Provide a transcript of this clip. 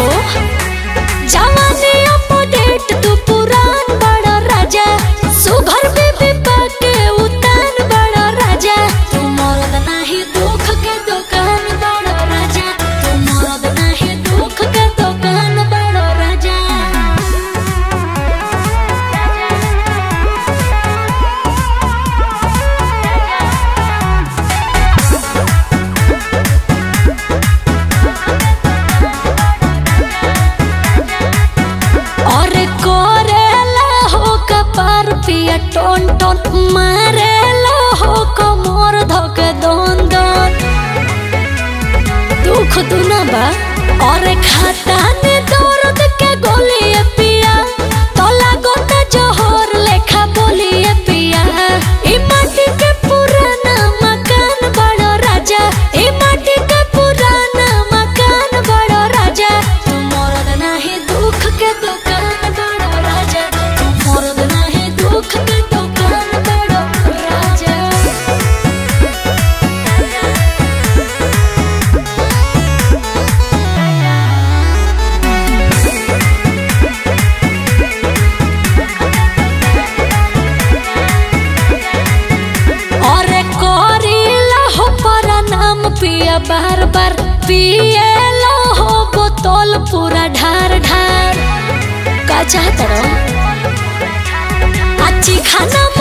जवानी अपडेट तू पुरान बड़ा राजा सुघर बेबी पाके उतान बड़ा राजा तू मरद नाही दुख के दुकान बड़ा राजा तू मरद नाही दुख के दुकान बड़ा राजा पिया टोन टोन मारे लो हो कमर धोके दोन दोन दुख दुना बा और खाता ने दर्द के गोली पिया तो लागोता जोहर लेखा बोली पिया ई माटी के पुराना मकान बड़ा राजा ई माटी के पुराना मकान बड़ा राजा तू मरद नाही दुख के दुकान बड़ा राजा तू मरद नाही दुख के दुकान बड़ा राजा और कोरिला हो परा नाम पिया बार बार पिए लो हो बोतल पूरा ढार ढार का चाहत रहो अच्छी खाना